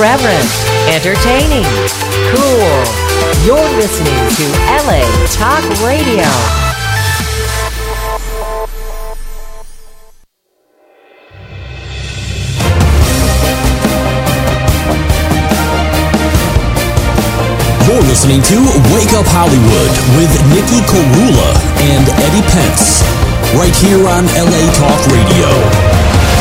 irreverent, entertaining, cool. You're listening to LA Talk Radio. You're listening to Wake Up Hollywood with Nikki Korula and Eddie Pence, right here on LA Talk Radio.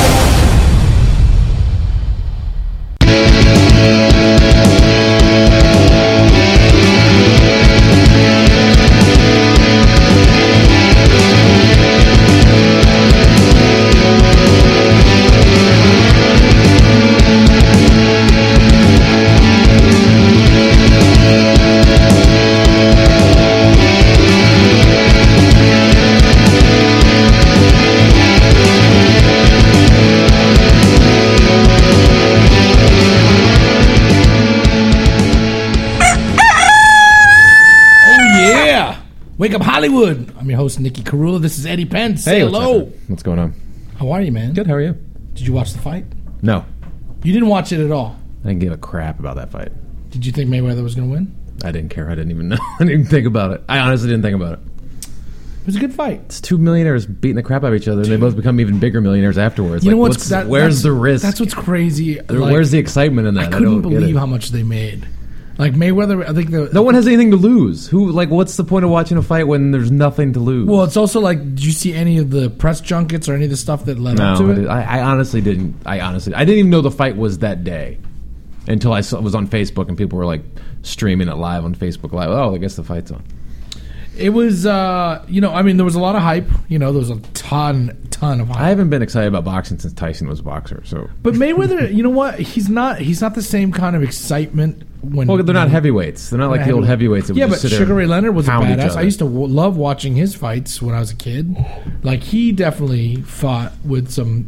Wake Up Hollywood. I'm your host, Nikki Korula. This is Eddie Pence. Say hello. What's going on? How are you, man? Good, how are you? Did you watch the fight? No. You didn't watch it at all? I didn't give a crap about that fight. Did you think Mayweather was going to win? I didn't care. I didn't even know. I didn't even think about it. I honestly didn't think about it. It was a good fight. It's two millionaires beating the crap out of each other, and they both become even bigger millionaires afterwards. You know what's where's the risk? That's what's crazy. Where's the excitement in that? I couldn't believe how much they made. Like Mayweather, I think no one has anything to lose. What's the point of watching a fight when there's nothing to lose? Well, it's also like, did you see any of the press junkets or any of the stuff that led up to it? I honestly didn't. I didn't even know the fight was that day until I was on Facebook and people were like streaming it live on Facebook Live. Oh, I guess the fight's on. It was, there was a lot of hype. There was a ton of hype. I haven't been excited about boxing since Tyson was a boxer. So, but Mayweather, you know what? He's not the same kind of excitement. They're not heavyweights. They're not like the old heavyweights. Yeah, but Sugar Ray Leonard was a badass. I used to love watching his fights when I was a kid. Like, he definitely fought with some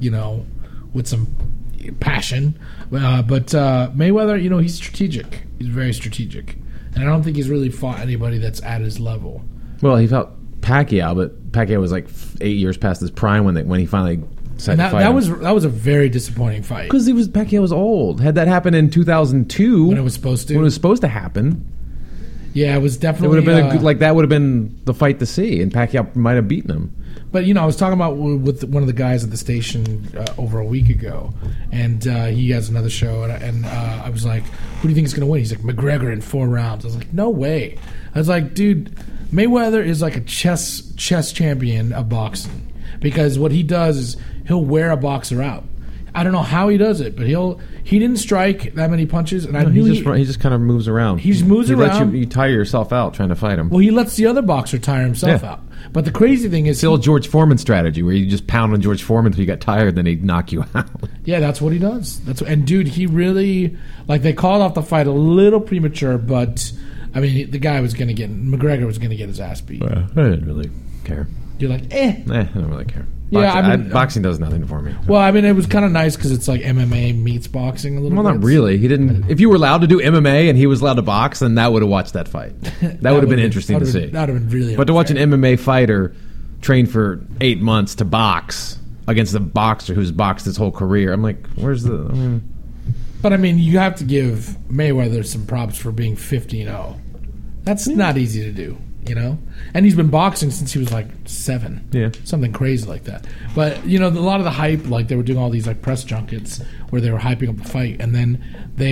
passion. But Mayweather, he's strategic. He's very strategic, and I don't think he's really fought anybody that's at his level. Well, he fought Pacquiao, but Pacquiao was like 8 years past his prime when he finally decided to fight him. That was a very disappointing fight. Because Pacquiao was old. Had that happened in 2002, when it was supposed to happen. Yeah, it was definitely. It would have been that would have been the fight to see, and Pacquiao might have beaten him. But I was talking about with one of the guys at the station over a week ago, and he has another show, and I was like, "Who do you think is going to win?" He's like, "McGregor in 4 rounds." I was like, "No way!" I was like, "Dude, Mayweather is like a chess champion of boxing, because what he does is he'll wear a boxer out. I don't know how he does it, but he didn't strike that many punches, and he just kind of moves around. He moves around. You tire yourself out trying to fight him. Well, he lets the other boxer tire himself out. But the crazy thing is, it's the old George Foreman strategy, where you just pound on George Foreman until you got tired, then he'd knock you out. Yeah, that's what he does. And dude, he really they called off the fight a little premature, but I mean, McGregor was going to get his ass beat. I didn't really care. You're like, I don't really care. Boxing does nothing for me. Well, I mean, it was kind of nice because it's like MMA meets boxing a little bit. Well, not really. He didn't. If you were allowed to do MMA and he was allowed to box, then that would have watched that fight. That would have been interesting to see. That would have been really. But to watch an MMA fighter train for 8 months to box against a boxer who's boxed his whole career, I'm like, where's the? But I mean, you have to give Mayweather some props for being 15-0. That's not easy to do. And he's been boxing since he was like 7. Yeah. Something crazy like that. But, a lot of the hype, like they were doing all these like press junkets where they were hyping up the fight. And then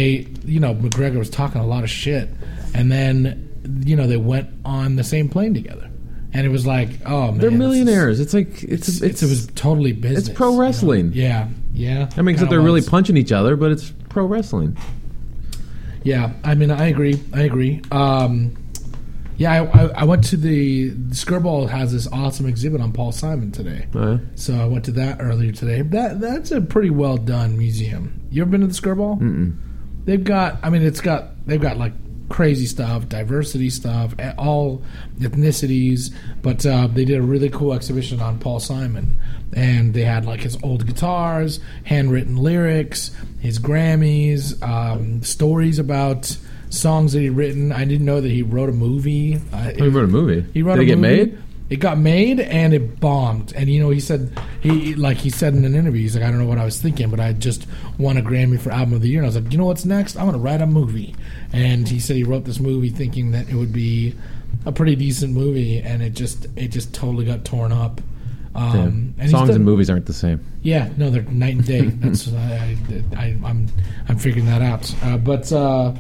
McGregor was talking a lot of shit. And then, they went on the same plane together. And it was like, oh, man. They're millionaires. It was totally business. It's pro wrestling. Yeah. I mean, except they're really punching each other, but it's pro wrestling. Yeah. I mean, I agree. Yeah, I went to the Skirball has this awesome exhibit on Paul Simon today. So I went to that earlier today. That's a pretty well done museum. You ever been to the Skirball? Mm-mm. They've got like crazy stuff, diversity stuff, all ethnicities. But they did a really cool exhibition on Paul Simon, and they had like his old guitars, handwritten lyrics, his Grammys, stories about songs that he'd written. I didn't know that he wrote a movie. He wrote a movie? He wrote Did a it get movie. made? It got made and it bombed. And he said he said in an interview, he's like, I don't know what I was thinking, but I just won a Grammy for Album of the Year. And I was like, you know what's next? I'm gonna write a movie. And he said he wrote this movie thinking that it would be a pretty decent movie, and it just totally got torn up. And songs and movies aren't the same. Yeah, no, they're night and day. That's I'm figuring that out. But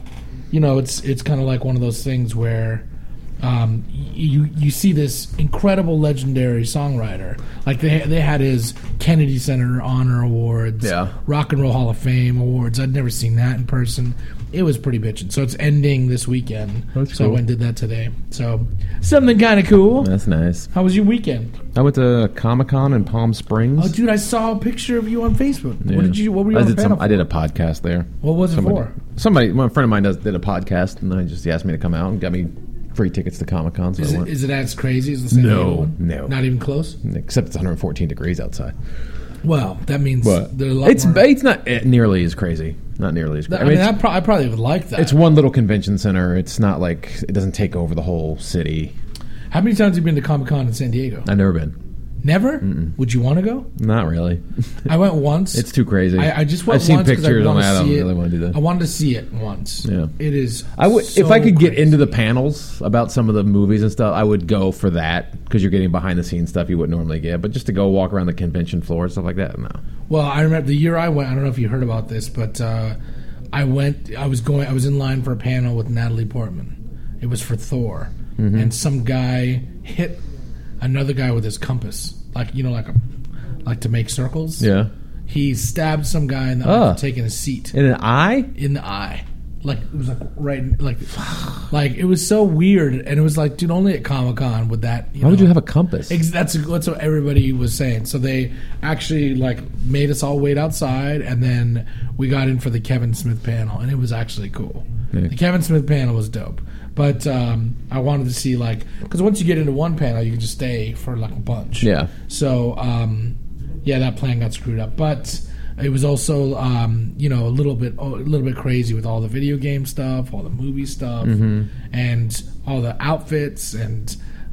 it's kind of like one of those things where you see this incredible legendary songwriter. Like they had his Kennedy Center Honor Awards, Rock and Roll Hall of Fame Awards. I'd never seen that in person. It was pretty bitchin'. So it's ending this weekend. That's so cool. I went and did that today. So something kind of cool. That's nice. How was your weekend? I went to Comic-Con in Palm Springs. Oh, dude, I saw a picture of you on Facebook. Yeah. What were you on a panel for? I did a podcast there. What was it for? My friend of mine did a podcast, and he asked me to come out and got me free tickets to Comic-Con. So is it as crazy as the San Diego one? No. Not even close? Except it's 114 degrees outside. Well, that means there's a lot it's more. It's not nearly as crazy. Not nearly as crazy. I probably would like that. It's one little convention center. It's not like it doesn't take over the whole city. How many times have you been to Comic-Con in San Diego? I've never been. Never? Mm-mm. Would you want to go? Not really. I went once. It's too crazy. I just went I've seen once pictures on that. I don't it. really want to do that. I wanted to see it once. Yeah. It is. If I could get into the panels about some of the movies and stuff, I would go for that because you're getting behind the scenes stuff you wouldn't normally get. But just to go walk around the convention floor and stuff like that, no. Well, I remember the year I went. I don't know if you heard about this, but I went. I was in line for a panel with Natalie Portman. It was for Thor, and some guy hit another guy with his compass, like to make circles. Yeah. He stabbed some guy in the eye for taking a seat. In an eye? In the eye. Like it was like it was so weird, and it was like, dude, only at Comic-Con would that. Why would you have a compass? That's what everybody was saying. So they actually made us all wait outside, and then we got in for the Kevin Smith panel, and it was actually cool. Yeah. The Kevin Smith panel was dope, but I wanted to see because once you get into one panel, you can just stay for a bunch. Yeah. So that plan got screwed up, but. It was also, a little bit crazy with all the video game stuff, all the movie stuff, and all the outfits, and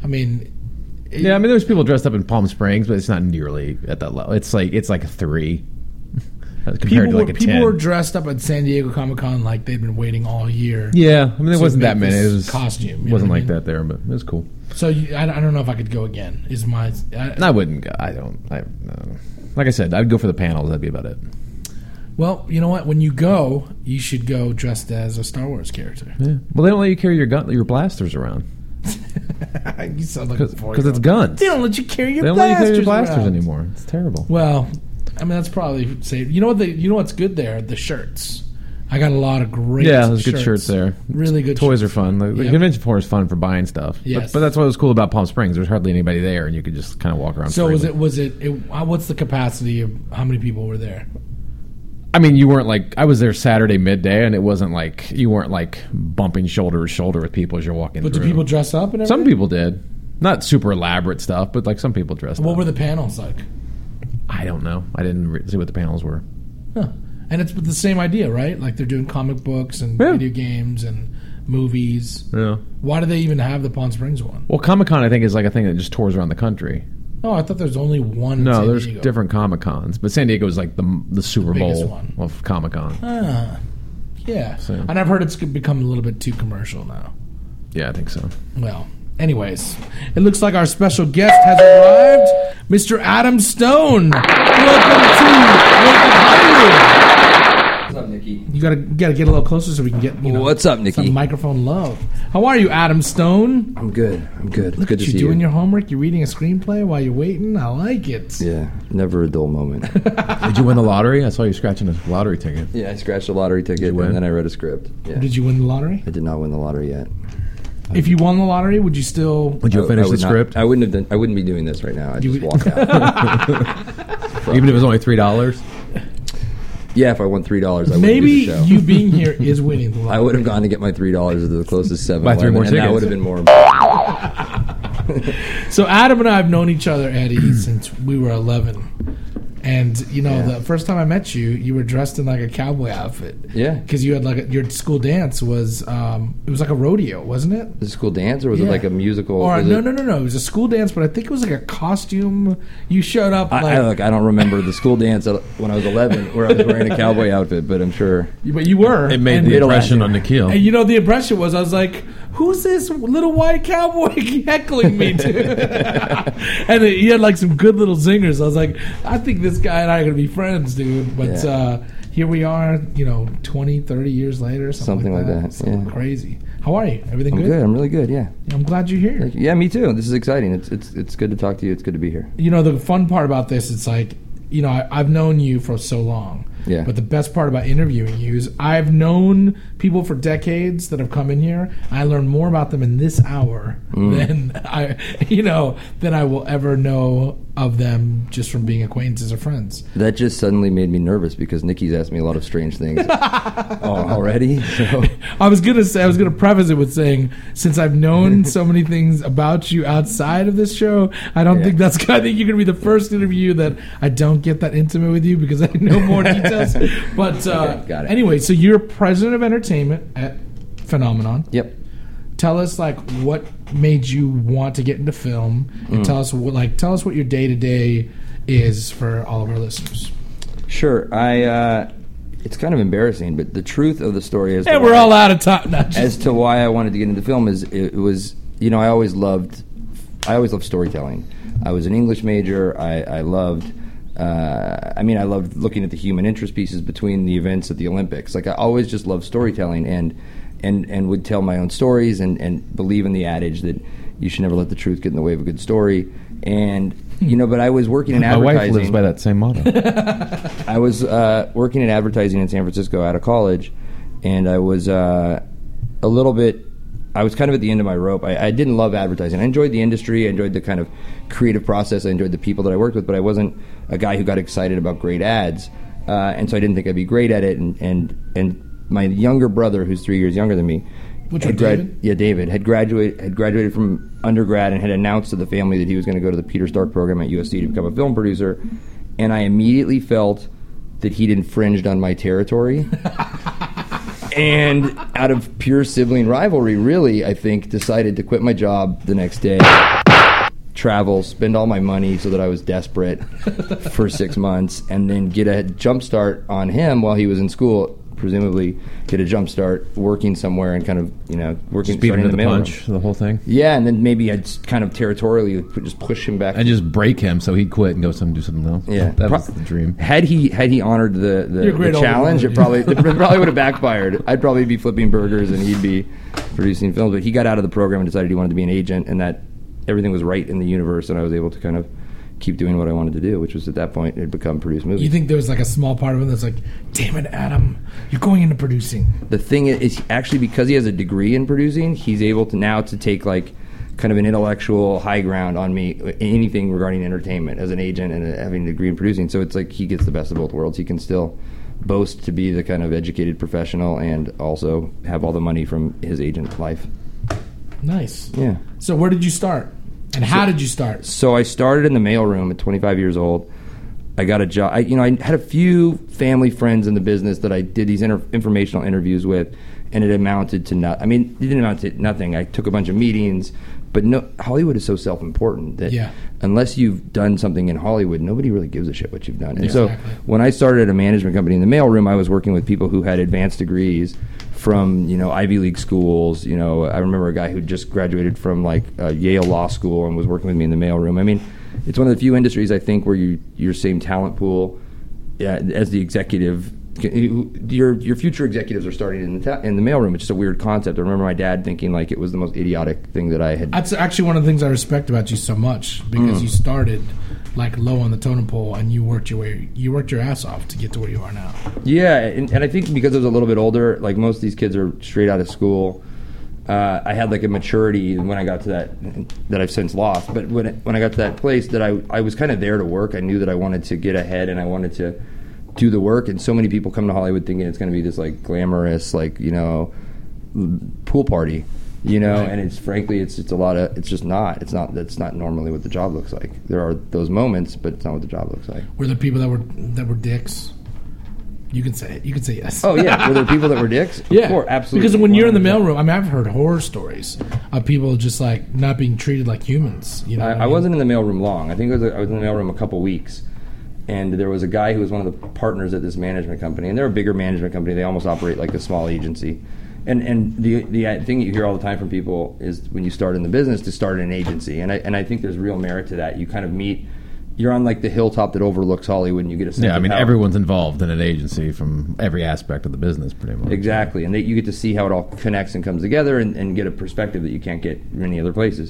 there's people dressed up in Palm Springs, but it's not nearly at that level. It's like a 3 compared to a 10. People were dressed up at San Diego Comic-Con like they'd been waiting all year. Yeah, there wasn't that many. It was costume. It wasn't like that there, but it was cool. So I don't know if I could go again. I wouldn't go. I don't. Like I said, I'd go for the panels. That'd be about it. Well, you know what? When you go, you should go dressed as a Star Wars character. Yeah. Well, they don't let you carry your blasters around. You sound like because it's guns. They don't let you carry your blasters. They don't let you carry your blasters around anymore. It's terrible. Well, that's probably safe. You know what? You know what's good there? The shirts. I got a lot of great there's good shirts there. Really good Toys shirts. are fun. The convention floor is fun for buying stuff. Yes. But that's what was cool about Palm Springs. There's hardly anybody there, and you could just kind of walk around So freely. was it what's the capacity of how many people were there? I mean, you weren't I was there Saturday midday, and it wasn't you weren't bumping shoulder to shoulder with people as you're walking through. But do people dress up and everything? Some people did. Not super elaborate stuff, but some people dressed up. What were the panels like? I don't know. I didn't see what the panels were. Huh. And it's the same idea, right? Like they're doing comic books and video games and movies. Yeah. Why do they even have the Palm Springs one? Well, Comic-Con, I think, is a thing that just tours around the country. Oh, I thought there's only one. No, San there's Diego. different Comic-Cons, but San Diego is the Super Bowl one of Comic-Con. Yeah. So. And I've heard it's become a little bit too commercial now. Yeah, I think so. Well, anyways, it looks like our special guest has arrived, Mr. Adam Stone. Welcome to Hollywood. What's up, Nikki? You gotta get a little closer so we can get What's up, Nikki? some microphone love. How are you, Adam Stone? I'm good. Look good at to you see doing you. your homework. You're reading a screenplay while you're waiting. I like it. Yeah, never a dull moment. Did you win the lottery? I saw you scratching a lottery ticket. Yeah, I scratched a lottery ticket win? and then I read a script. Yeah. Did you win the lottery? I did not win the lottery yet. If you won the lottery, would you still? Would you finish the would not- script? I wouldn't be doing this right now. I'd You just would- walk out. Even if it was only $3? Yeah, if I won $3, I wouldn't Maybe do the show. you being here is winning the lottery. I would have gone to get my $3 to the closest 7-Eleven, Buy 3 more and that tickets. would have been more. So Adam and I have known each other, Eddie, since we were 11. And the first time I met you, you were dressed in like a cowboy outfit. Yeah. Because you had your school dance was it was like a rodeo, wasn't it? The school dance, or was it like a musical? Or no. It was a school dance, but I think it was like a costume. You showed up. I don't remember the school dance when I was 11, where I was wearing a cowboy outfit, but I'm sure. But you were. It made the impression on Nikhil. And the impression was, I was like, who's this little white cowboy heckling me to? And he had like some good little zingers. I was like, I think this guy and I are going to be friends, dude. But here we are, 20, 30 years later. Something like that. Something crazy. How are you? Everything good? I'm really good, yeah. I'm glad you're here. Yeah, me too. This is exciting. It's good to talk to you. It's good to be here. The fun part about this, it's like, I've known you for so long. Yeah. But the best part about interviewing you is I've known people for decades that have come in here. I learn more about them in this hour than I will ever know of them just from being acquaintances or friends. That just suddenly made me nervous because Nikki's asked me a lot of strange things already. So. I was gonna preface it with saying, since I've known so many things about you outside of this show, I think I think you're gonna be the first interview that I don't get that intimate with you because I know more details. But okay, got it. Anyway, so you're president of entertainment at Phenomenon. Yep. Tell us what made you want to get into film, and tell us what your day to day is for all of our listeners. Sure. It's kind of embarrassing, but the truth of the story is, we're all out of time. As to why I wanted to get into film is it was I always loved storytelling. I was an English major. I loved looking at the human interest pieces between the events at the Olympics. Like I always just loved storytelling and would tell my own stories and believe in the adage that you should never let the truth get in the way of a good story. And but I was working in advertising. My wife lives by that same motto. I was working in advertising in San Francisco out of college, and I was I was kind of at the end of my rope. I didn't love advertising. I enjoyed the industry. I enjoyed the kind of creative process. I enjoyed the people that I worked with, but I wasn't a guy who got excited about great ads. And so I didn't think I'd be great at it. And my younger brother, who's 3 years younger than me, David? Yeah, David had graduated from undergrad and had announced to the family that he was going to go to the Peter Stark program at USC to become a film producer. And I immediately felt that he'd infringed on my territory. And out of pure sibling rivalry, really, I think, decided to quit my job the next day, travel, spend all my money so that I was desperate for 6 months, and then get a jump start on him while he was in school, presumably get a jump start working somewhere and kind of, working, just beat him to the mailroom. punch, the whole thing. Yeah, and then maybe I'd kind of territorially just push him back. And just break him so he'd quit and go do something else. Yeah. That was the dream. Had he honored the challenge, it probably would have backfired. I'd probably be flipping burgers and he'd be producing films. But he got out of the program and decided he wanted to be an agent, and that everything was right in the universe, and I was able to kind of keep doing what I wanted to do, which was at that point it had become produce movies. You think there was like a small part of him that's like, damn it, Adam, you're going into producing. The thing is actually, because he has a degree in producing, he's able to now to take like kind of an intellectual high ground on me, anything regarding entertainment as an agent and having a degree in producing. So it's like he gets the best of both worlds. He can still boast to be the kind of educated professional and also have all the money from his agent life. Nice. Yeah. So where did you start? And how did you start? So I started in the mailroom at 25 years old. I got a job. I had a few family friends in the business that I did these informational interviews with, and it amounted to nothing. I mean, it didn't amount to nothing. I took a bunch of meetings, but Hollywood is so self-important that unless you've done something in Hollywood, nobody really gives a shit what you've done. And so when I started at a management company in the mailroom, I was working with people who had advanced degrees from Ivy League schools. I remember a guy who just graduated from like Yale Law School and was working with me in the mailroom. I mean, it's one of the few industries I think where your same talent pool as the executive. Your future executives are starting in the mailroom. It's just a weird concept. I remember my dad thinking like it was the most idiotic thing that I had. That's actually one of the things I respect about you so much, because you started like low on the totem pole and you worked your ass off to get to where you are now. Yeah, and I think because I was a little bit older, like most of these kids are straight out of school. I had like a maturity when I got to that I've since lost. But when I got to that place, that I was kind of there to work. I knew that I wanted to get ahead and I wanted to do the work. And so many people come to Hollywood thinking it's going to be this like glamorous, like pool party. You know, Right. and it's frankly, it's a lot of, that's not normally what the job looks like. There are those moments, but it's not what the job looks like. Were there people that were dicks? You can say it. You can say yes. Oh yeah, were there people that were dicks? Yeah, Of course, absolutely. Because when you're in the 100%. mailroom, I mean, I've heard horror stories of people just like not being treated like humans. You know, what I mean? wasn't in the mailroom long. I think I was in the mailroom a couple weeks, and there was a guy who was one of the partners at this management company, and they're a bigger management company. They almost operate like a small agency. And the thing you hear all the time from people is when you start in the business to start in an agency, and I think there's real merit to that. You kind of meet. You're on like the hilltop that overlooks Hollywood, and you get a sense Yeah, I of mean, how- everyone's involved in an agency from every aspect of the business, pretty much. Exactly, and you get to see how it all connects and comes together, and get a perspective that you can't get many other places.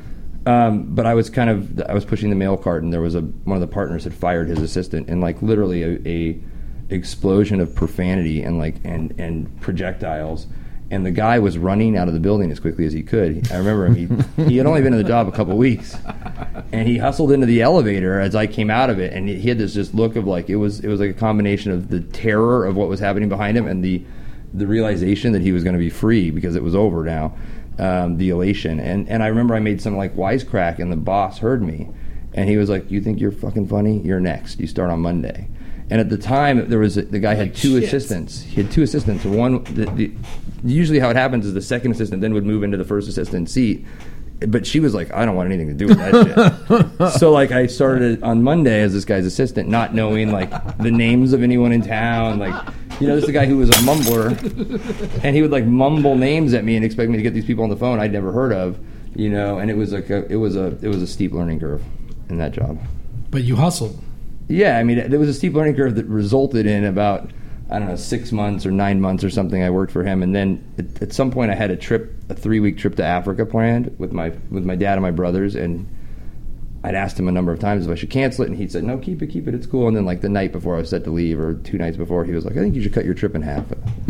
But I was pushing the mail cart, and there was one of the partners had fired his assistant, and like literally a explosion of profanity and projectiles. And the guy was running out of the building as quickly as he could. I remember him. He had only been in the job a couple weeks, and he hustled into the elevator as I came out of it. And he had this just look of like it was like a combination of the terror of what was happening behind him and the realization that he was going to be free because it was over now. The elation. And I remember I made some like wisecrack, and the boss heard me, and he was like, "You think you're fucking funny? You're next. You start on Monday." And at the time, the guy had two shit. assistants. He had two assistants. One, usually how it happens is the second assistant then would move into the first assistant seat. But she was like, I don't want anything to do with that shit. So like I started on Monday as this guy's assistant, not knowing like the names of anyone in town. Like, you know, this is a guy who was a mumbler, and he would like mumble names at me and expect me to get these people on the phone I'd never heard of. You know, and it was like it was a steep learning curve in that job. But you hustled. Yeah, I mean, there was a steep learning curve that resulted in about, I don't know, 6 months or 9 months or something. I worked for him, and then at some point I had a 3-week trip to Africa planned with my dad and my brothers, and I'd asked him a number of times if I should cancel it, and he said, "No, keep it, it's cool." And then like the night before I was set to leave, or 2 nights before, he was like, "I think you should cut your trip in half."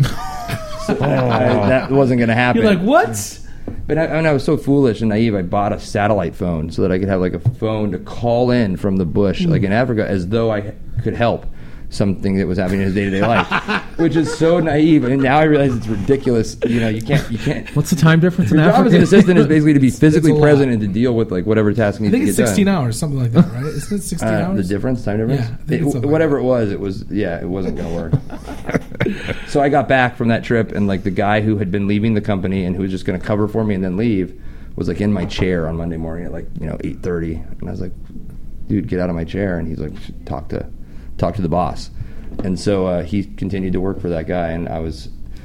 So that wasn't going to happen. You're like, what? But I was so foolish and naive, I bought a satellite phone so that I could have like a phone to call in from the bush, like in Africa, as though I could help something that was happening in his day-to-day life, which is so naive. And now I realize it's ridiculous. You know, you can't. What's the time difference in Your job as Africa? an assistant is basically to be physically it's a present lot. and to deal with like whatever task I needs think to it's get 16 done. hours, something like that, right? Isn't it 16 hours? The difference, time difference? Yeah, I think it's something Whatever like it was, it wasn't going to work. So I got back from that trip, and like the guy who had been leaving the company and who was just going to cover for me and then leave was like in my chair on Monday morning at like 8:30, and I was like, "Dude, get out of my chair!" And he's like, "Talk to the boss." And so he continued to work for that guy, and I was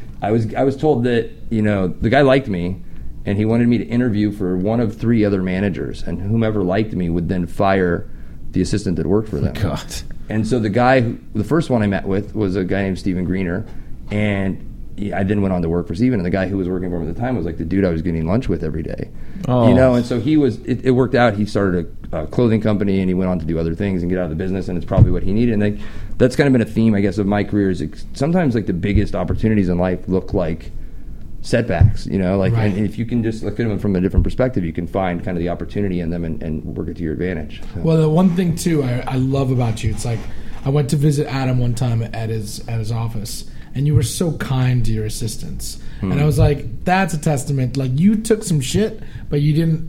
told that the guy liked me, and he wanted me to interview for one of 3 other managers, and whomever liked me would then fire the assistant that worked for them. God. And so the first one I met with was a guy named Steven Greener, and I then went on to work for Steven, and the guy who was working for him at the time was like the dude I was getting lunch with every day. Oh. And so it worked out. He started a clothing company, and he went on to do other things and get out of the business, and it's probably what he needed. And that's kind of been a theme, I guess, of my career is sometimes like the biggest opportunities in life look like setbacks, Right. and if you can just look at them from a different perspective, you can find kind of the opportunity in them and work it to your advantage. So. Well, the one thing too I love about you, it's like I went to visit Adam one time at his office, and you were so kind to your assistants, and I was like, that's a testament. Like you took some shit, but you didn't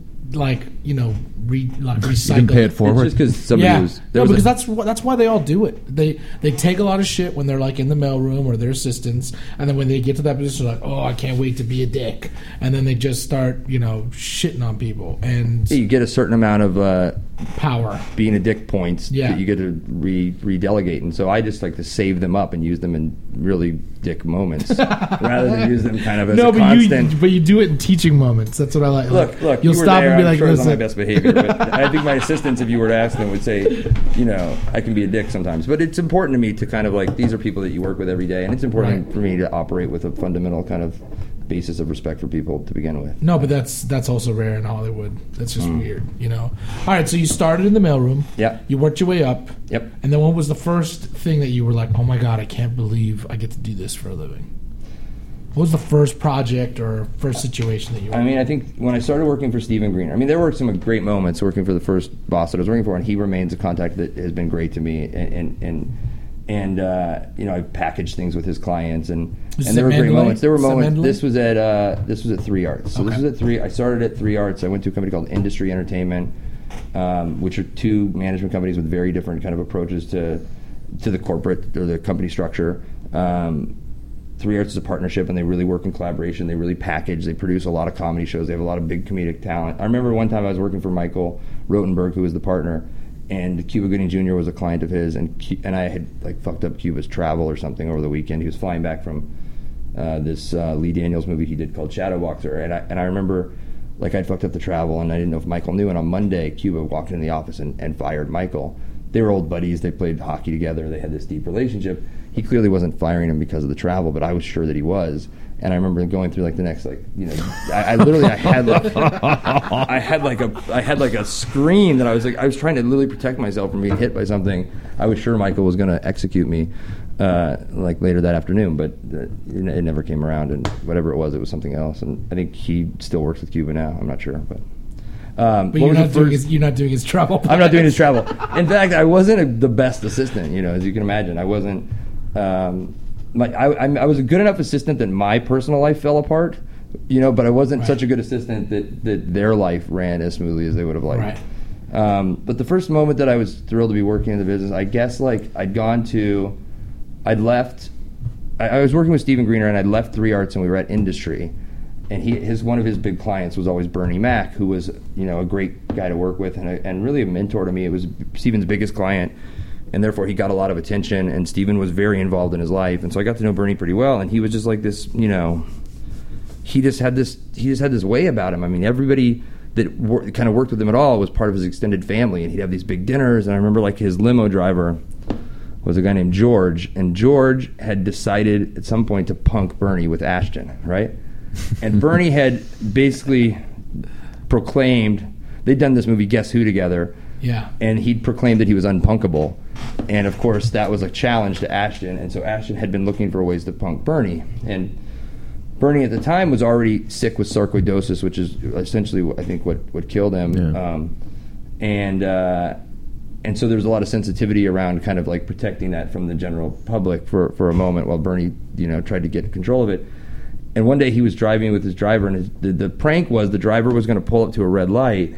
recycle. You can pay it forward. It's just because somebody was... because that's why they all do it. They take a lot of shit when they're like in the mailroom or their assistants, and then when they get to that position, they're like, oh, I can't wait to be a dick, and then they just start shitting on people, and you get a certain amount of power. being a dick points Yeah. that you get to redelegate, and so I just like to save them up and use them in really dick moments rather than use them kind of as a constant. but you do it in teaching moments. That's what I like. Look, you'll you were stop there, and be I'm like, sure I was on my listen. best behavior, but I think my assistants, if you were to ask them, would say, I can be a dick sometimes. But it's important to me to kind of like, these are people that you work with every day, and it's important Right. for me to operate with a fundamental kind of basis of respect for people to begin with. No, but that's also rare in Hollywood. That's just weird, All right, so you started in the mailroom. Yeah. You worked your way up. Yep. And then what was the first thing that you were like, oh my God, I can't believe I get to do this for a living? What was the first project or first situation that you were I mean, I think when I started working for Steven Greener, there were some great moments working for the first boss that I was working for, and he remains a contact that has been great to me. And And I packaged things with his clients, and This is there at were great Mandalay? moments. There were Is that moments. Mandalay? This was at 3 Arts. So Okay. this was at 3. I started at 3 Arts. I went to a company called Industry Entertainment, which are two management companies with very different kind of approaches to the corporate or the company structure. 3 Arts is a partnership, and they really work in collaboration. They really package. They produce a lot of comedy shows. They have a lot of big comedic talent. I remember one time I was working for Michael Rotenberg, who was the partner, and Cuba Gooding Jr. was a client of his, and I had like fucked up Cuba's travel or something over the weekend. He was flying back from this Lee Daniels movie he did called Shadow Boxer, and I remember like I'd fucked up the travel, and I didn't know if Michael knew. And on Monday, Cuba walked into the office and fired Michael. They were old buddies. They played hockey together. They had this deep relationship. He clearly wasn't firing him because of the travel, but I was sure that he was. And I remember going through like the next I had like a scream that I was trying to literally protect myself from being hit by something. I was sure Michael was going to execute me like later that afternoon, but it never came around. And whatever it was something else. And I think he still works with Cuba now. I'm not sure, but. But you're not doing his travel. I'm not doing his travel. In fact, I wasn't the best assistant. As you can imagine, I wasn't. I was a good enough assistant that my personal life fell apart, but I wasn't such a good assistant that their life ran as smoothly as they would have liked. Right. But the first moment that I was thrilled to be working in the business, I guess I'd left. I was working with Stephen Greener, and I'd left 3 Arts, and we were at Industry. And one of his big clients was always Bernie Mac, who was a great guy to work with and really a mentor to me. It was Stephen's biggest client, and therefore he got a lot of attention. And Stephen was very involved in his life, and so I got to know Bernie pretty well. And he was just like this, he just had this way about him. I mean, everybody that kind of worked with him at all was part of his extended family, and he'd have these big dinners. And I remember his limo driver was a guy named George, and George had decided at some point to punk Bernie with Ashton, right? And Bernie had basically proclaimed, they'd done this movie Guess Who together, and he'd proclaimed that he was unpunkable. And of course that was a challenge to Ashton, and so Ashton had been looking for ways to punk Bernie. And Bernie at the time was already sick with sarcoidosis, which is essentially I think what killed him. Yeah. And so there was a lot of sensitivity around kind of protecting that from the general public for a moment while Bernie tried to get control of it. And one day he was driving with his driver, and the prank was the driver was going to pull up to a red light,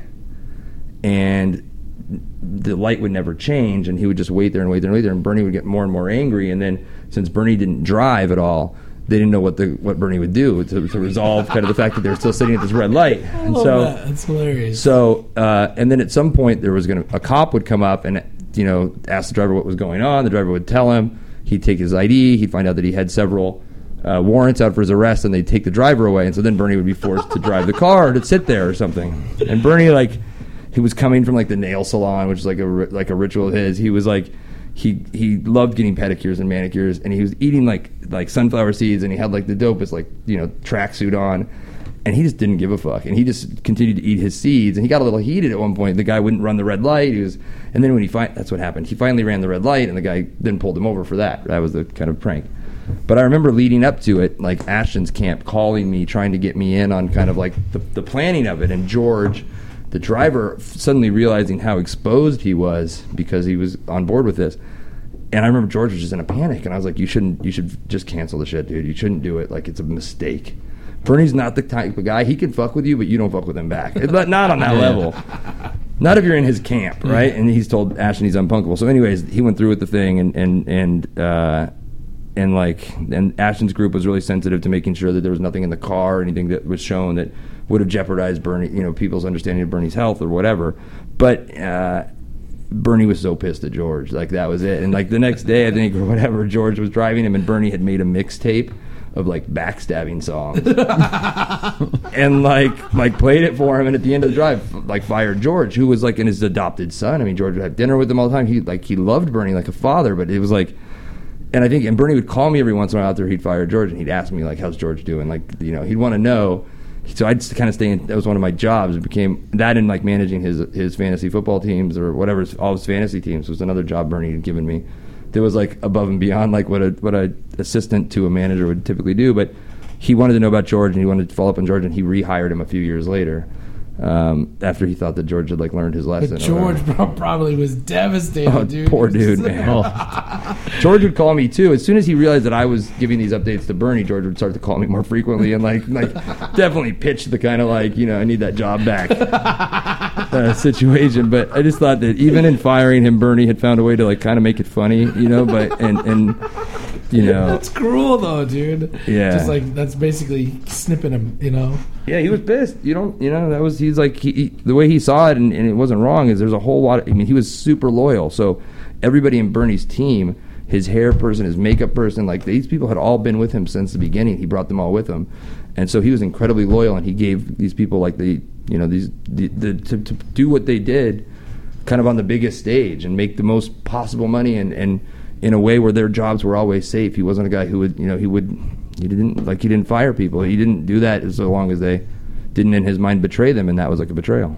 and the light would never change, and he would just wait there, and Bernie would get more and more angry. And then since Bernie didn't drive at all, they didn't know what Bernie would do to resolve kind of the fact that they were still sitting at this red light. And so that's hilarious. So and then at some point there was a cop would come up and ask the driver what was going on. The driver would tell him. He'd take his ID. He'd find out that he had several warrants out for his arrest, and they'd take the driver away. And so then Bernie would be forced to drive the car or to sit there or something. And Bernie, he was coming from the nail salon, which is a ritual of his. He was he loved getting pedicures and manicures, and he was eating like sunflower seeds, and he had the dopest tracksuit on, and he just didn't give a fuck, and he just continued to eat his seeds, and he got a little heated at one point. The guy wouldn't run the red light. And then when that's what happened. He finally ran the red light, and the guy then pulled him over for that. That was the kind of prank. But I remember leading up to it, Ashton's camp calling me, trying to get me in on kind of the planning of it, and George, the driver, suddenly realizing how exposed he was because he was on board with this. And I remember George was just in a panic, and I was like, you should just cancel the shit, dude. You shouldn't do it. It's a mistake. Bernie's not the type of guy. He can fuck with you, but you don't fuck with him back. But not on that level. Not if you're in his camp, right? And he's told Ashton he's unpunkable. So anyways, he went through with the thing, and Ashton's group was really sensitive to making sure that there was nothing in the car or anything that was shown that would have jeopardized Bernie, people's understanding of Bernie's health or whatever. But Bernie was so pissed at George, that was it. And the next day, I think, or whatever, George was driving him, and Bernie had made a mixtape of backstabbing songs, and played it for him. And at the end of the drive, fired George, who was in his adopted son. I mean, George would have dinner with him all the time. He loved Bernie like a father, but it was and Bernie would call me every once in a while after he'd fired George, and he'd ask me how's George doing? He'd want to know. So I'd kind of stay in. That was one of my jobs. It became that, and managing his fantasy football teams or whatever, all his fantasy teams was another job Bernie had given me. That was above and beyond what a assistant to a manager would typically do. But he wanted to know about George, and he wanted to follow up on George, and he rehired him a few years later. after he thought that George had like learned his lesson. But George probably was devastated, Oh, dude. poor dude, man. George would call me too. As soon as he realized that I was giving these updates to Bernie, George would start to call me more frequently and like definitely pitch the kind of like, I need that job back situation. But I just thought that even in firing him, Bernie had found a way to like kind of make it funny, but and That's cruel though, dude. Yeah. Just like that's basically snipping him, Yeah, he was pissed. He's like the way he saw it, and it wasn't wrong. Is there's a whole lot. He was super loyal. So everybody in Bernie's team, his hair person, his makeup person, like these people had all been with him since the beginning. He brought them all with him, and so he was incredibly loyal. And he gave these people like to do what they did, kind of on the biggest stage and make the most possible money and in a way where their jobs were always safe. He wasn't a guy who would he didn't fire people. He didn't do that as long as they didn't in his mind betray them, and that was like a betrayal.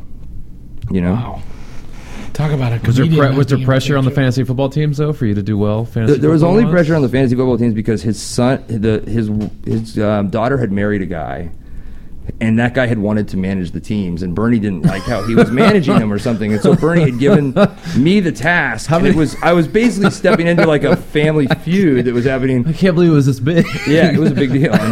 Wow. Talk about it. Was there pressure on the fantasy football teams though for you to do well? There was only pressure on the fantasy football teams because his son, his daughter had married a guy, and that guy had wanted to manage the teams, and Bernie didn't like how he was managing them or something, and so Bernie had given me the task. I was basically stepping into like a family feud that was happening. I can't believe it was this big. Yeah, it was a big deal.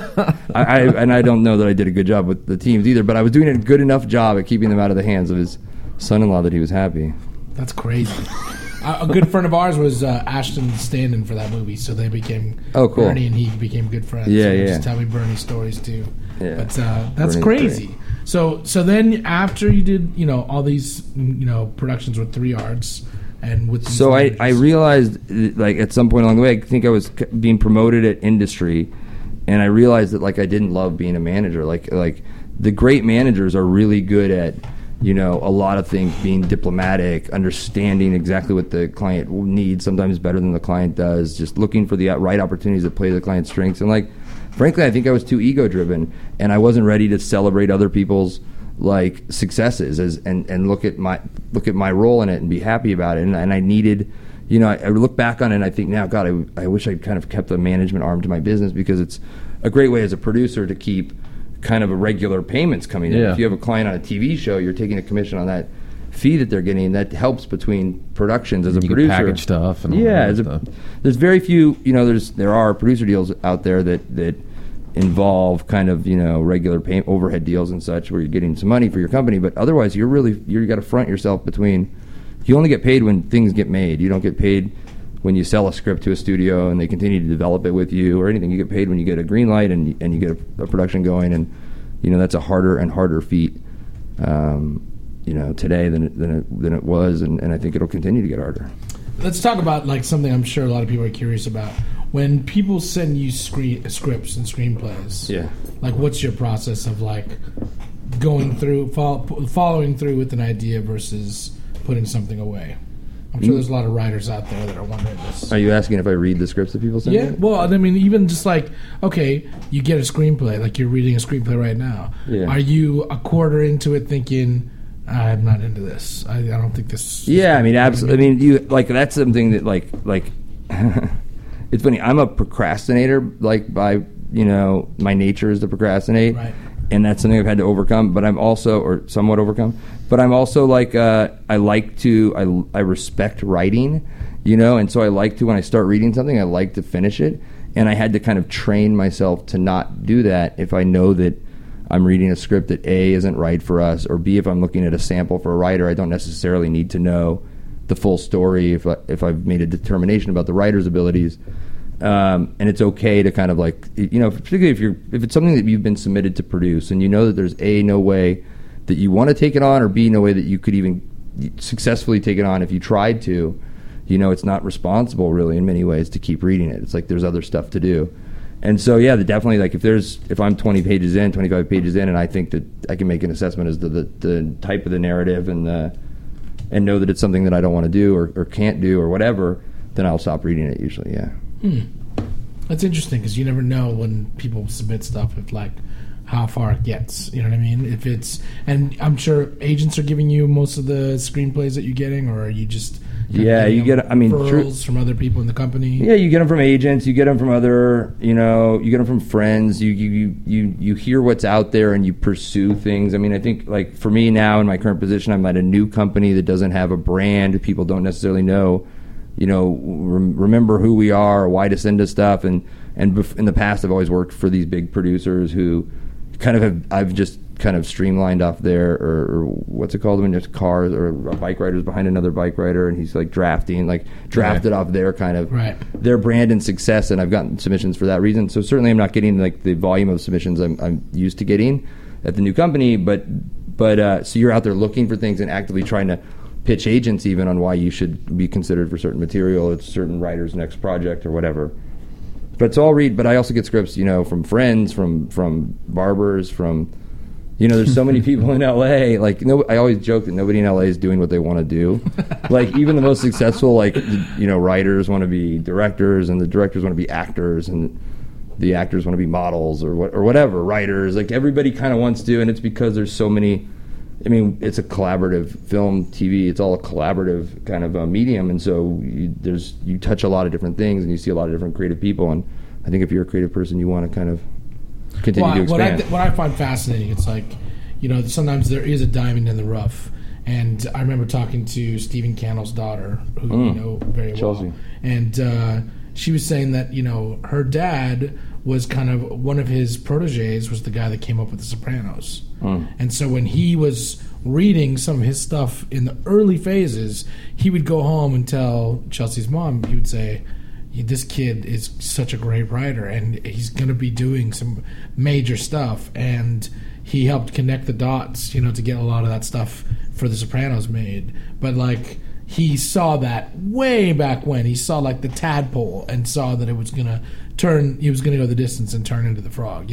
And I don't know that I did a good job with the teams either, but I was doing a good enough job at keeping them out of the hands of his son-in-law that he was happy. That's crazy. A good friend of ours was Ashton stand-in for that movie, so they became cool. Bernie and he became good friends. Yeah, so yeah. Just tell me Bernie stories too. Yeah. But that's Bernie's crazy. great. So then after you did all these productions with 3 Arts and with these I realized like at some point along the way, I think I was being promoted at industry, and I realized that like I didn't love being a manager. Like the great managers are really good at a lot of things, being diplomatic, understanding exactly what the client needs, sometimes better than the client does, just looking for the right opportunities that play to the client's strengths. And like, frankly, I think I was too ego-driven, and I wasn't ready to celebrate other people's like successes and look at my role in it and be happy about it. And I needed, I look back on it and I think now, God, I wish I'd kind of kept a management arm to my business, because it's a great way as a producer to keep kind of a regular payments coming in. Yeah. If you have a client on a TV show, you're taking a commission on that fee that they're getting. That helps between productions as a producer. Can package stuff and all that stuff. There's very few. There are producer deals out there that involve kind of regular overhead deals and such, where you're getting some money for your company. But otherwise, you got to front yourself between. You only get paid when things get made. You don't get paid when you sell a script to a studio and they continue to develop it with you or anything. You get paid when you get a green light and you get a production going, and that's a harder and harder feat today than it was, and I think it'll continue to get harder. Let's talk about like something I'm sure a lot of people are curious about. When people send you scripts and screenplays, Yeah. like what's your process of like going through, following through with an idea versus putting something away? I'm sure there's a lot of writers out there that are wondering this. Are you asking if I read the scripts that people send Yeah, me? well, I mean, even just like, okay, you get a screenplay, like you're reading a screenplay right now. Yeah. Are you a quarter into it thinking, I'm not into this. I don't think this. Yeah, I mean, absolutely. I mean, you like that's something that like it's funny. I'm a procrastinator, like by my nature is to procrastinate, Right. and that's something I've had to overcome. But I'm also, or somewhat overcome. But I'm also like I respect writing, and so I like to, when I start reading something, I like to finish it. And I had to kind of train myself to not do that if I know that I'm reading a script that A, isn't right for us, or B, if I'm looking at a sample for a writer, I don't necessarily need to know the full story if I've made a determination about the writer's abilities. And it's okay to kind of like, particularly if it's something that you've been submitted to produce and you know that there's A, no way that you want to take it on, or B, no way that you could even successfully take it on if you tried to, it's not responsible really in many ways to keep reading it. It's like there's other stuff to do. And so, yeah, definitely, like if I'm 20 pages in, 25 pages in, and I think that I can make an assessment as to the type of the narrative and know that it's something that I don't want to do or can't do or whatever, then I'll stop reading it usually, yeah. That's interesting because you never know when people submit stuff if like how far it gets. You know what I mean? If it's, and I'm sure agents are giving you most of the screenplays that you're getting, or are you just Yeah, you get. I mean, referrals from other people in the company. Yeah, you get them from agents. You get them from other. You get them from friends. You hear what's out there and you pursue things. I mean, I think like for me now in my current position, I'm at a new company that doesn't have a brand. People don't necessarily know. Remember who we are, or why to send us stuff, and in the past, I've always worked for these big producers who kind of I've just kind of streamlined off there, or what's it called when there's cars or a bike rider's behind another bike rider and he's like drafted off their kind of their brand and success, and I've gotten submissions for that reason. So certainly I'm not getting like the volume of submissions I'm used to getting at the new company, but so you're out there looking for things and actively trying to pitch agents even on why you should be considered for certain material, it's certain writer's next project or whatever. But it's all but I also get scripts, from friends, from barbers, from, there's so many people in LA. Like, I always joke that nobody in LA is doing what they want to do. Like, even the most successful, writers want to be directors, and the directors want to be actors, and the actors want to be models or whatever, writers. Like, everybody kind of wants to, and it's because there's so many. I mean, it's a collaborative film, TV. It's all a collaborative kind of medium, and so you touch a lot of different things, and you see a lot of different creative people. And I think if you're a creative person, you want to kind of continue to expand. What I find fascinating, it's like, sometimes there is a diamond in the rough. And I remember talking to Stephen Cannell's daughter, who you know very Chelsea. well, and she was saying that her dad was kind of one of his proteges was the guy that came up with The Sopranos. And so when he was reading some of his stuff in the early phases, he would go home and tell Chelsea's mom, he would say, this kid is such a great writer and he's going to be doing some major stuff. And he helped connect the dots, to get a lot of that stuff for The Sopranos made. But he saw that way back when. He saw the tadpole and saw that it was going to he was going to go the distance and turn into the frog.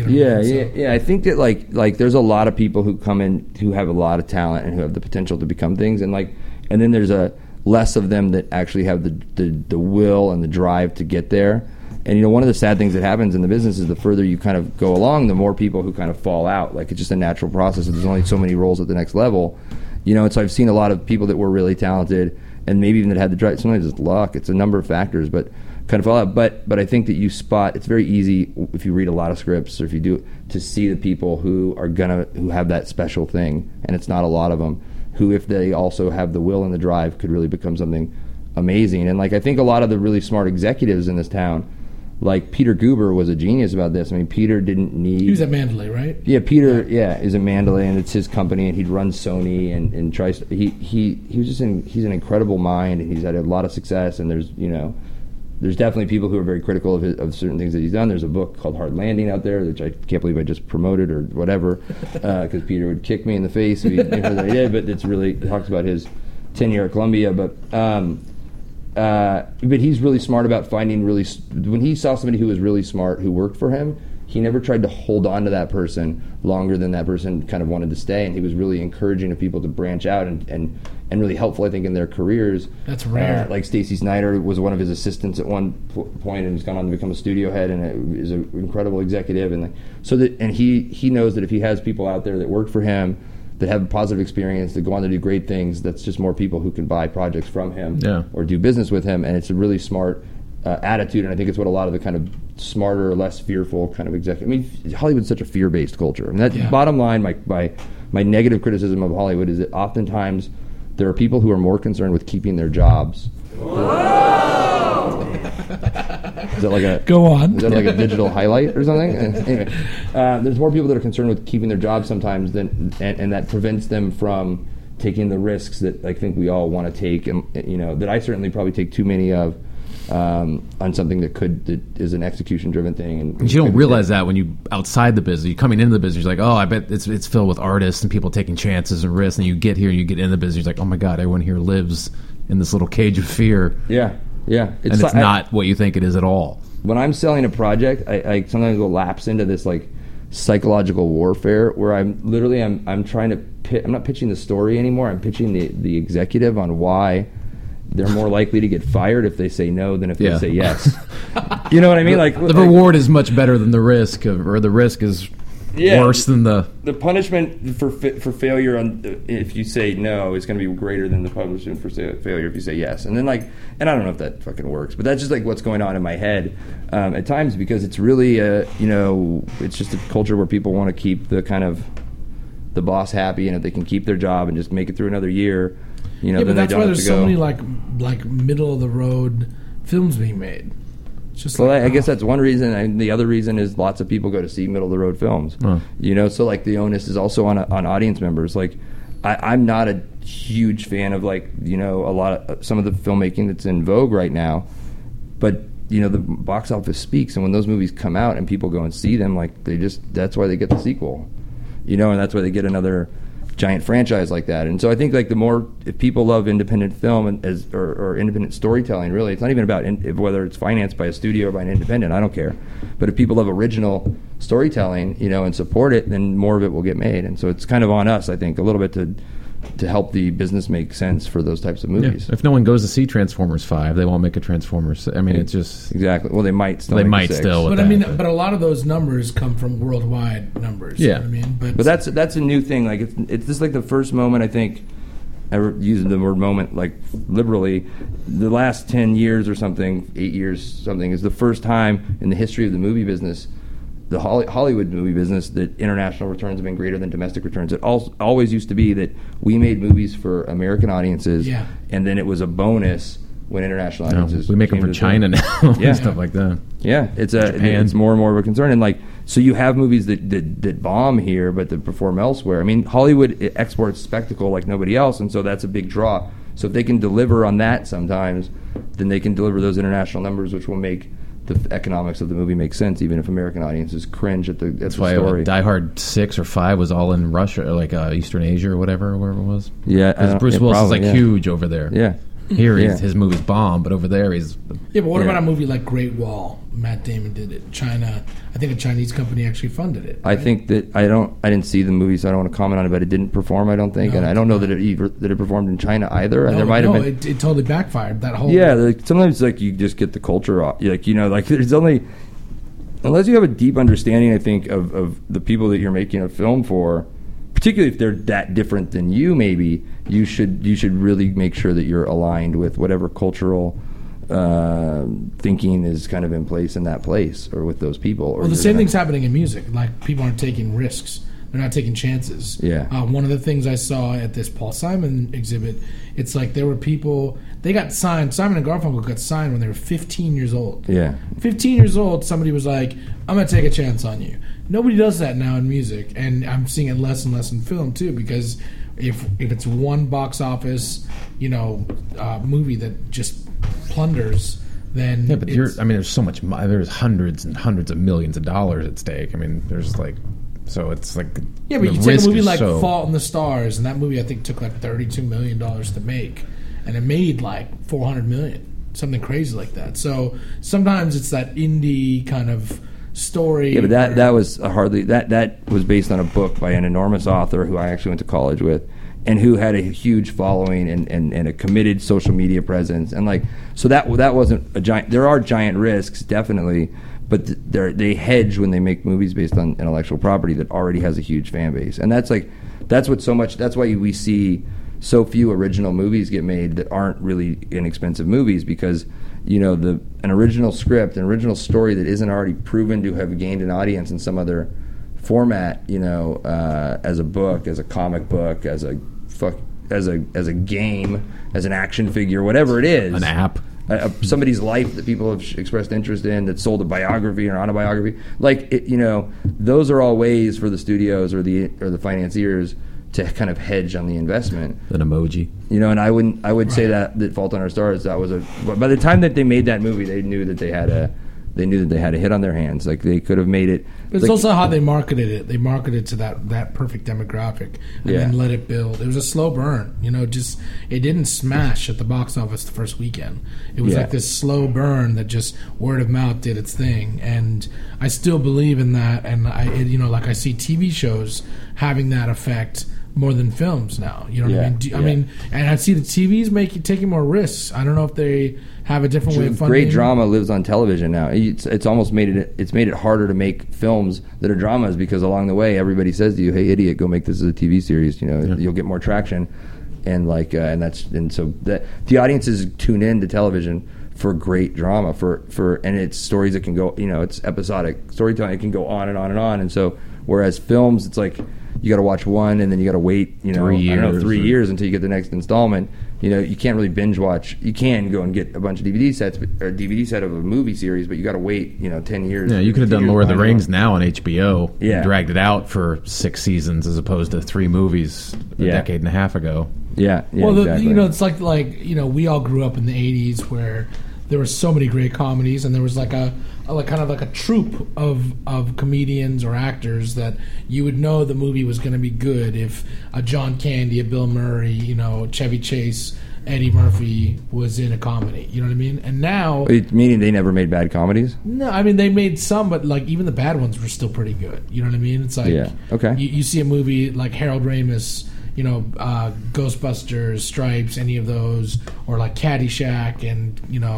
I think that like there's a lot of people who come in who have a lot of talent and who have the potential to become things, and then there's a less of them that actually have the will and the drive to get there. And one of the sad things that happens in the business is the further you kind of go along, the more people who kind of fall out. Like, it's just a natural process. There's only so many roles at the next level. And so I've seen a lot of people that were really talented and maybe even that had the drive. Sometimes it's luck. It's a number of factors, but kind of fall out. But I think that it's very easy if you read a lot of scripts or if you do to see the people who have that special thing, and it's not a lot of them, who if they also have the will and the drive could really become something amazing. And I think a lot of the really smart executives in this town, like Peter Guber was a genius about this. I mean, Peter didn't need... He was at Mandalay, right? Yeah, Peter, is at Mandalay, and it's his company, and he'd run Sony, and tries... He was just he's an incredible mind, and he's had a lot of success, and there's definitely people who are very critical of certain things that he's done. There's a book called Hard Landing out there, which I can't believe I just promoted or whatever, because Peter would kick me in the face if he knew that I did, but it talks about his tenure at Columbia, but he's really smart about finding when he saw somebody who was really smart who worked for him, he never tried to hold on to that person longer than that person kind of wanted to stay, and he was really encouraging of people to branch out and really helpful, I think, in their careers. That's rare. Like Stacey Snider was one of his assistants at one point and has gone on to become a studio head and is an incredible executive, and he knows that if he has people out there that work for him that have a positive experience, that go on to do great things, that's just more people who can buy projects from him or do business with him, and it's a really smart attitude, and I think it's what a lot of the kind of smarter, less fearful kind of executive... I mean, Hollywood's such a fear-based culture. I mean, bottom line, my negative criticism of Hollywood is that oftentimes there are people who are more concerned with keeping their jobs. Is that like a go on? Is that like a digital highlight or something? Anyway, there's more people that are concerned with keeping their jobs sometimes and that prevents them from taking the risks that I think we all want to take, and that I certainly probably take too many of. On something that is an execution-driven thing, and you don't realize that when you outside the business, you coming into the business, you're like, oh, I bet it's filled with artists and people taking chances and risks, and you get here and you get in the business, you're like, oh my god, everyone here lives in this little cage of fear. Yeah, it's not what you think it is at all. When I'm selling a project, I sometimes will lapse into this psychological warfare where I'm trying to I'm not pitching the story anymore. I'm pitching the executive on why they're more likely to get fired if they say no than if they say yes. You know what I mean? The reward is much better than the risk, or the risk is worse than the punishment for failure if you say no is going to be greater than the punishment for failure if you say yes. And then and I don't know if that fucking works, but that's just like what's going on in my head at times, because it's really it's just a culture where people want to keep the kind of the boss happy, and if they can keep their job and just make it through another year, yeah, but then that's they don't why have there's to go. so many like middle of the road films being made. It's just I guess that's one reason, and the other reason is lots of people go to see middle of the road films. So like the onus is also on audience members. Like I'm not a huge fan of some of the filmmaking that's in vogue right now, but the box office speaks, and when those movies come out and people go and see them, that's why they get the sequel, and that's why they get another giant franchise like that. And so I think if people love independent film or independent storytelling, really, it's not even about whether it's financed by a studio or by an independent. I don't care. But if people love original storytelling, and support it, then more of it will get made. And so it's kind of on us, I think, a little bit to help the business make sense for those types of movies. Yeah. If no one goes to see Transformers 5, they won't make a Transformers. I mean, it's just exactly. Well, they might still. But but a lot of those numbers come from worldwide numbers. Yeah, you know what I mean, but that's a new thing. Like it's just like the first moment. I think I use the word moment liberally. The last 10 years or something, 8 years something, is the first time in the history of the movie business, the Hollywood movie business, that international returns have been greater than domestic returns. It always used to be that we made movies for American audiences, and then it was a bonus when international audiences. We make them for China now, and stuff like that. Yeah, it's more and more of a concern, and so you have movies that bomb here, but that perform elsewhere. I mean, Hollywood exports spectacle like nobody else, and so that's a big draw. So if they can deliver on that sometimes, then they can deliver those international numbers, which will make the economics of the movie make sense, even if American audiences cringe at the story. Die Hard 6 or 5 was all in Russia, or Eastern Asia or wherever it was. Yeah, because Bruce Willis is huge over there. Yeah, here his movies bomb, but over there he's. Yeah, but what about a movie like Great Wall? Matt Damon did it. China, I think a Chinese company actually funded it. Right? I think that I didn't see the movie, so I don't want to comment on it. But it didn't perform, I don't think, and I don't know that it performed in China either. And there might have been. It totally backfired. That whole sometimes you just get the culture off. There's only, unless you have a deep understanding, I think, of the people that you're making a film for, particularly if they're that different than you. Maybe you should really make sure that you're aligned with whatever cultural thinking is kind of in place in that place, or with those people. Well, the same thing's happening in music. Like, people aren't taking risks. They're not taking chances. Yeah. One of the things I saw at this Paul Simon exhibit, it's like there were people, they got signed, Simon and Garfunkel got signed when they were 15 years old. Yeah. 15 years old, somebody was like, I'm going to take a chance on you. Nobody does that now in music, and I'm seeing it less and less in film, too, because if it's one box office, movie that just plunders, then but there's so much. There's hundreds and hundreds of millions of dollars at stake. I mean, there's so it's like but you take a movie like Fault in the Stars, and that movie I think took $32 million to make, and it made $400 million, something crazy like that. So sometimes it's that indie kind of story. Yeah, but that was that was based on a book by an enormous author who I actually went to college with, and who had a huge following and a committed social media presence, and so that wasn't a giant. There are giant risks, definitely, but they hedge when they make movies based on intellectual property that already has a huge fan base, and that's what's so much. That's why we see so few original movies get made that aren't really inexpensive movies, because an original script, an original story that isn't already proven to have gained an audience in some other format, as a book, as a comic book, as a game, as an action figure, whatever it is, an app, somebody's life that people have expressed interest in, that sold a biography or autobiography, those are all ways for the studios or the financiers to kind of hedge on the investment. An emoji, and I would say that Fault in Our Stars, that was by the time that they made that movie, they knew that they had a hit on their hands. They could have made it. But it's also how they marketed it. They marketed to that perfect demographic, and then let it build. It was a slow burn. It didn't smash at the box office the first weekend. It was like this slow burn that just word of mouth did its thing. And I still believe in that. And I see TV shows having that effect more than films now. You know what I mean? I mean, and I see the TVs taking more risks. I don't know if they have a different way of funding. Great drama lives on television now. It's almost made it harder to make films that are dramas, because along the way everybody says to you, "Hey, idiot, go make this as a TV series. You'll get more traction." And so the audiences tune in to television for great drama, and it's stories that can go, it's episodic storytelling. It can go on and on and on. And so, whereas films, it's like you got to watch one and then you got to wait, 3 years until you get the next installment. You can't really binge watch. You can go and get a bunch of DVD sets, or a DVD set of a movie series, but you got to wait, 10 years. Yeah, you could have done Lord of the Rings now on HBO. Yeah. And dragged it out for 6 seasons as opposed to 3 movies a decade and a half ago. Yeah. Well, exactly. It's like we all grew up in the 80s where there were so many great comedies, and there was like a troupe of comedians or actors that you would know the movie was going to be good if a John Candy, a Bill Murray, Chevy Chase, Eddie Murphy was in a comedy. You know what I mean? And now, meaning they never made bad comedies? No, I mean they made some, but like even the bad ones were still pretty good. You know what I mean? It's like you see a movie like Harold Ramis, Ghostbusters, Stripes, any of those, or like Caddyshack, and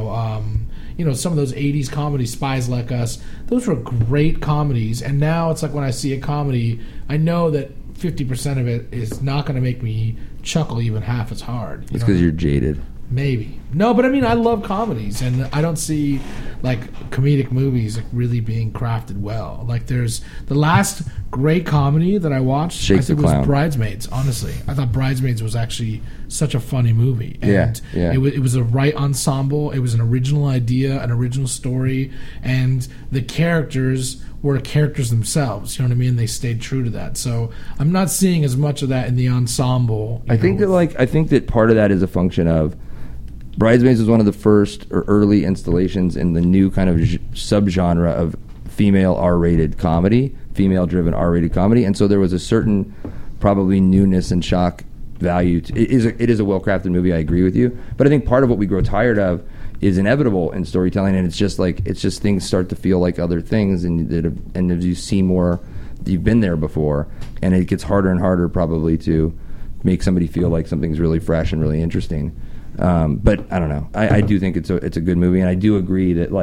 some of those 80s comedies, Spies Like Us. Those were great comedies, and now it's like when I see a comedy, I know that 50% of it is not going to make me chuckle even half as hard. It's because you're jaded. Maybe. No, but I mean, I love comedies, and I don't see like comedic movies like really being crafted well. Like there's the last great comedy that I watched, I think, was Bridesmaids. Honestly, I thought Bridesmaids was actually such a funny movie. And it was a right ensemble. It was an original idea, an original story, and the characters were characters themselves. You know what I mean? They stayed true to that. So I'm not seeing as much of that in the ensemble. I think that part of that is a function of Bridesmaids was one of the first or early installations in the new kind of subgenre of female R-rated comedy, female-driven R-rated comedy, and so there was a certain probably newness and shock value. It is a well-crafted movie. I agree with you, but I think part of what we grow tired of is inevitable in storytelling, and it's just things start to feel like other things, and as you see more, you've been there before, and it gets harder and harder probably to make somebody feel like something's really fresh and really interesting. But I don't know. I do think it's a good movie, and I do agree that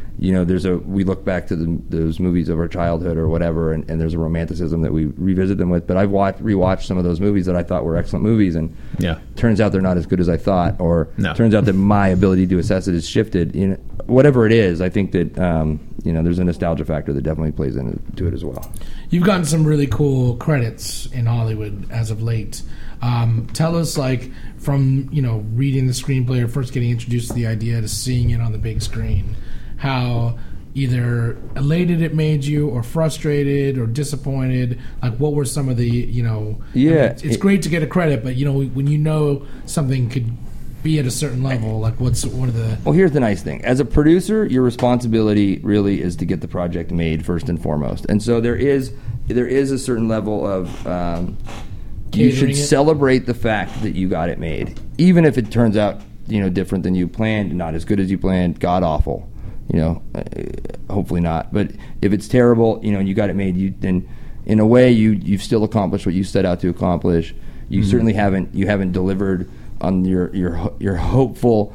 we look back to those movies of our childhood or whatever, and there's a romanticism that we revisit them with. But I've rewatched some of those movies that I thought were excellent movies, and turns out they're not as good as I thought, or turns out that my ability to assess it has shifted. Whatever it is, I think that there's a nostalgia factor that definitely plays into it as well. You've gotten some really cool credits in Hollywood as of late. Tell us, from reading the screenplay or first getting introduced to the idea to seeing it on the big screen, how either elated it made you, or frustrated, or disappointed. Like, what were some of the it's great to get a credit, but when something could be at a certain level, like what are the... Well, here's the nice thing. As a producer, your responsibility really is to get the project made first and foremost. And so there is a certain level of... you should celebrate the fact that you got it made, even if it turns out different than you planned, not as good as you planned, god awful. Hopefully not. But if it's terrible, and you got it made, then in a way you've still accomplished what you set out to accomplish. You certainly haven't delivered on your hopeful.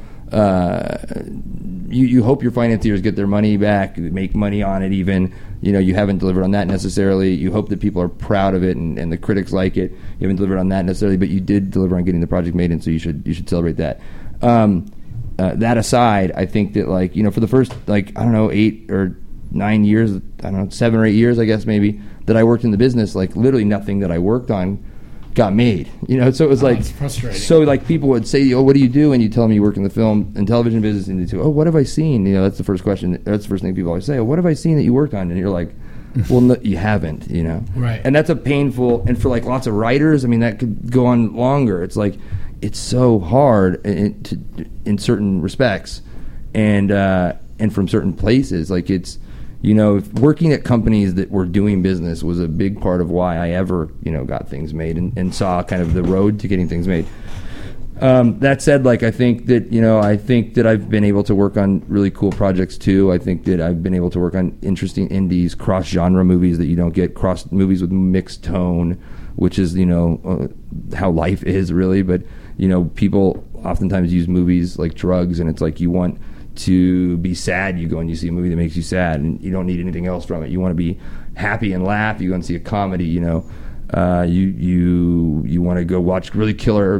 You hope your financiers get their money back, make money on it. Even you haven't delivered on that necessarily. You hope that people are proud of it and the critics like it. You haven't delivered on that necessarily, but you did deliver on getting the project made, and so you should celebrate that. That aside, I think that for the first 8 or 9 years, 7 or 8 years, I guess maybe, that I worked in the business, literally nothing that I worked on got made. So it was it's frustrating. So people would say, "Oh, what do you do?" And you tell them you work in the film and television business, and they say, "Oh, what have I seen?" That's the first question. That's the first thing people always say. "Oh, what have I seen that you worked on?" And you're like, "Well, no, you haven't." Right. And that's a painful. And for lots of writers, that could go on longer. It's it's so hard in certain respects, and from certain places. It's working at companies that were doing business was a big part of why I ever got things made and saw kind of the road to getting things made. That said, I think that I've been able to work on really cool projects too. I think that I've been able to work on interesting indies, cross genre movies that you don't get, cross movies with mixed tone, which is how life is really. But people oftentimes use movies like drugs, and it's like you want to be sad, you go and you see a movie that makes you sad, and you don't need anything else from it. You want to be happy and laugh, you go and see a comedy. You want to go watch really killer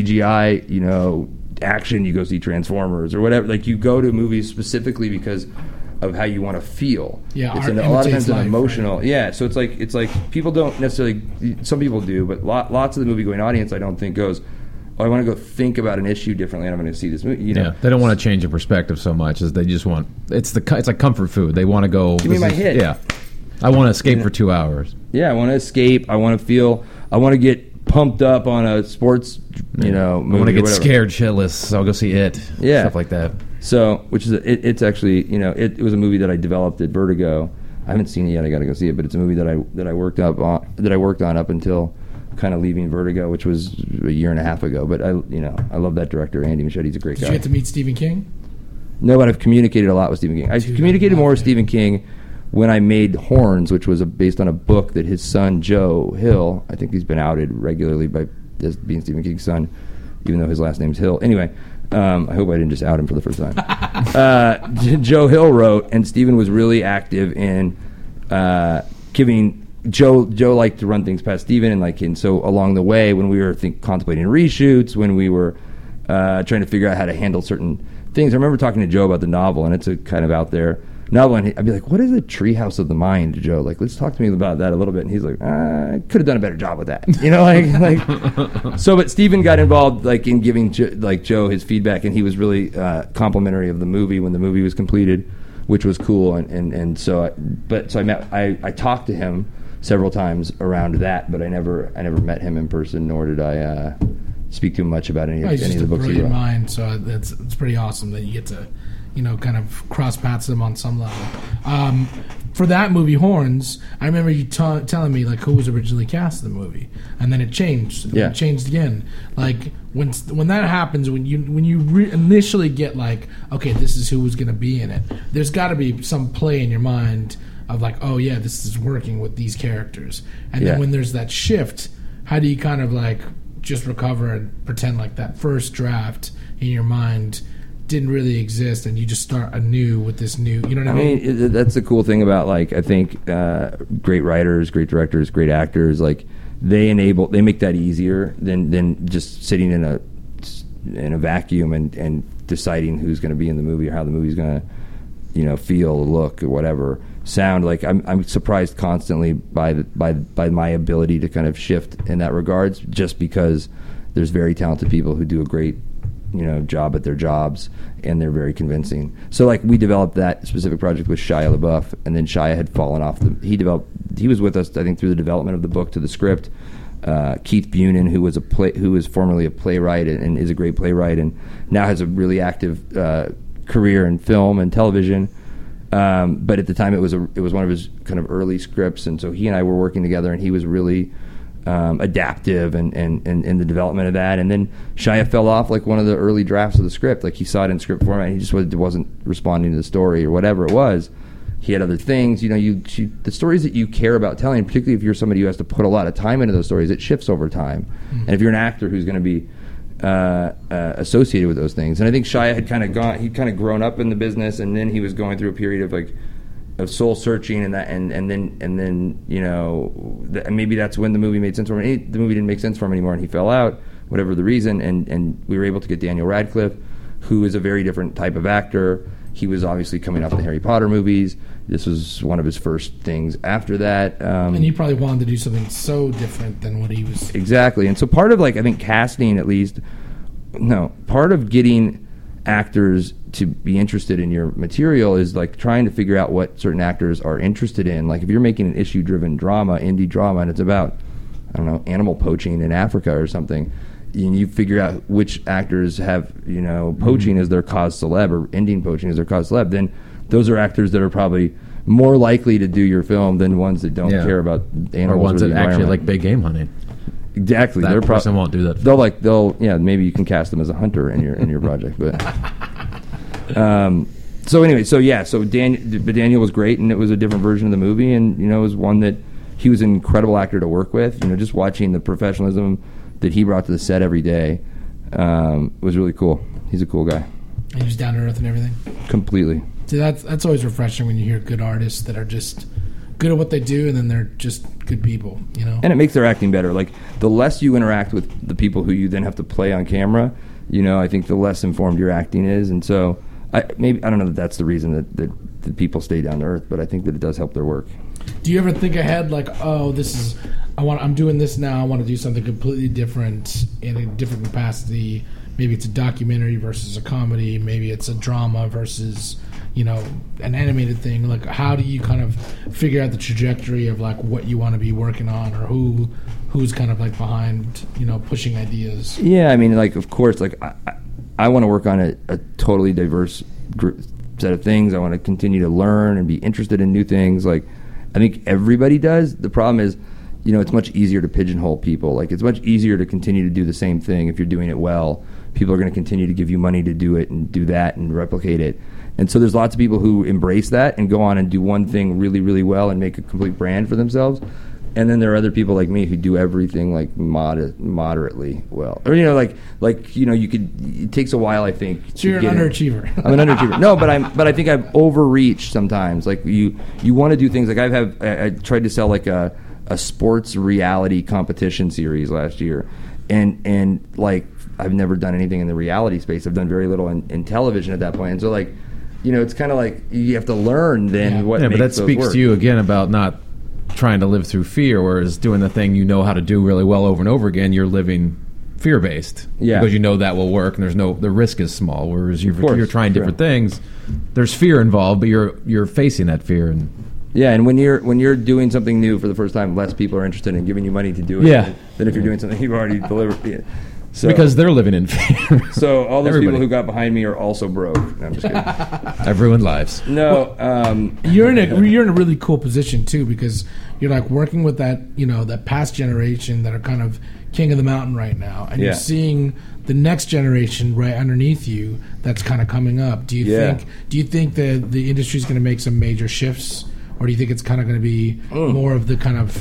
CGI action, you go see Transformers or whatever. Like, you go to movies specifically because of how you want to feel. Yeah, it's art a lot of imitates times an life, emotional. right? Yeah, so it's like people don't necessarily. Some people do, but lots of the movie going audience, I don't think goes, oh, I want to go think about an issue differently, and I'm going to see this movie. Yeah, they don't want to change a perspective so much as they just want. It's like comfort food. They want to go. Give me my hit. Yeah, I want to escape for 2 hours. Yeah, I want to escape. I want to feel. I want to get pumped up on a sports, movie. I want to get scared shitless, so I'll go see it. Yeah, stuff like that. So, which is it's actually it was a movie that I developed at Vertigo. I haven't seen it yet. I got to go see it, but it's a movie that I worked on up until kind of leaving Vertigo, which was a year and a half ago. But I love that director, Andy Muschietti. He's a great guy. Did you get to meet Stephen King? No, but I've communicated a lot with Stephen King. I communicated more with Stephen King when I made Horns, which was based on a book that his son Joe Hill, I think he's been outed regularly as being Stephen King's son, even though his last name's Hill. Anyway, I hope I didn't just out him for the first time. Joe Hill wrote, and Stephen was really active in giving. Joe liked to run things past Stephen, and so along the way, when we were contemplating reshoots, when we were trying to figure out how to handle certain things, I remember talking to Joe about the novel, and it's a kind of out there novel, and I'd be like, what is a Treehouse of the Mind, Joe? Let's talk to me about that a little bit. And he's like, I could have done a better job with that. So, but Stephen got involved in giving Joe his feedback, and he was really complimentary of the movie when the movie was completed, which was cool. So I talked to him several times around that, but I never met him in person, nor did I speak to him much about any of the books he wrote. He's just a brilliant mind, so it's pretty awesome that you get to kind of cross paths them on some level. For that movie, Horns, I remember you telling me who was originally cast in the movie, and then it changed. Yeah. It changed again. When that happens, when you initially get okay, this is who was going to be in it. There's got to be some play in your mind of oh yeah, this is working with these characters. And then when there's that shift, how do you kind of just recover and pretend that first draft in your mind didn't really exist, and you just start anew with this new, you know what I mean? I mean, that's the cool thing about I think great writers, great directors, great actors, they make that easier than just sitting in a vacuum and deciding who's going to be in the movie or how the movie's going to feel, look, or whatever, sound. I'm surprised constantly by my ability to kind of shift in that regards, just because there's very talented people who do a great job at their jobs, and they're very convincing. So we developed that specific project with Shia LaBeouf, and then Shia had fallen off. He was with us, I think, through the development of the book to the script. Keith Bunin, who was formerly a playwright and is a great playwright, and now has a really active career in film and television. But at the time, it was one of his kind of early scripts, and so he and I were working together, and he was really adaptive and in the development of that. And then Shia fell off one of the early drafts of the script. He saw it in script format, and he just wasn't responding to the story or whatever it was. He had other things. The stories that you care about telling, particularly if you're somebody who has to put a lot of time into those stories, it shifts over time. Mm-hmm. And if you're an actor who's going to be associated with those things, and I think Shia had he'd kind of grown up in the business, and then he was going through a period of soul searching, and then maybe that's when the movie made sense for him. The movie didn't make sense for him anymore, and he fell out, whatever the reason. And we were able to get Daniel Radcliffe, who is a very different type of actor. He was obviously coming off the Harry Potter movies. This was one of his first things after that. And he probably wanted to do something so different than what he was. Exactly. And so part of I think casting, at least, part of getting actors to be interested in your material is trying to figure out what certain actors are interested in. If you're making an issue-driven drama, indie drama, and it's about, I don't know, animal poaching in Africa or something, and you figure out which actors have, poaching as their cause celeb or ending poaching as their cause celeb, then those are actors that are probably more likely to do your film than ones that don't care about animals or ones or that actually like big game hunting. Exactly. That person won't do that. They'll maybe you can cast them as a hunter in your project, but so Daniel was great, and it was a different version of the movie, and it was one that he was an incredible actor to work with. You know, just watching the professionalism that he brought to the set every day was really cool. He's a cool guy. And he was down to earth and everything. Completely. See, that's always refreshing when you hear good artists that are just good at what they do, and then they're just good people, you know? And it makes their acting better. Like, the less you interact with the people who you then have to play on camera, you know, I think the less informed your acting is. And so, I don't know that that's the reason that people stay down to earth, but I think that it does help their work. Do you ever think ahead, like, oh, I'm doing this now, I want to do something completely different in a different capacity? Maybe it's a documentary versus a comedy, maybe it's a drama versus, you know, an animated thing. Like, how do you kind of figure out the trajectory of, like, what you want to be working on, or who's kind of, like, behind, you know, pushing ideas? Yeah, I mean, like, of course, like, I want to work on a totally diverse set of things. I want to continue to learn and be interested in new things. Like, I think everybody does. The problem is, you know, it's much easier to pigeonhole people. Like, it's much easier to continue to do the same thing if you're doing it well. People are going to continue to give you money to do it and do that and replicate it. And so there's lots of people who embrace that and go on and do one thing really, really well and make a complete brand for themselves. And then there are other people like me who do everything like moderately well. Or, you know, like you know, it takes a while, I think. So you're an underachiever. I'm an underachiever. No, but I think I've overreached sometimes. Like, you want to do things like I tried to sell like a sports reality competition series last year. And like, I've never done anything in the reality space. I've done very little in television at that point. And so, like, you know, it's kind of like you have to learn then what makes but that those speaks work. to you again about not trying to live through fear, whereas doing the thing you know how to do really well over and over again, you're living fear-based. Yeah. Because you know that will work, and the risk is small, whereas you're trying different things. There's fear involved, but you're facing that fear. And yeah, and when you're doing something new for the first time, less people are interested in giving you money to do it than if you're doing something you've already delivered. Yeah. So, because they're living in fear. So all those people who got behind me are also broke. No, I'm just kidding. I've ruined lives. No, you're in a really cool position too, because you're like working with that, you know, that past generation that are kind of king of the mountain right now, and you're seeing the next generation right underneath you that's kind of coming up. Do you think that the industry is going to make some major shifts, or do you think it's kind of going to be more of the kind of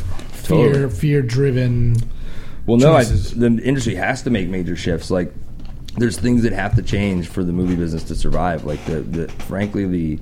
fear driven? Well, no, the industry has to make major shifts. Like, there's things that have to change for the movie business to survive. Like, frankly, the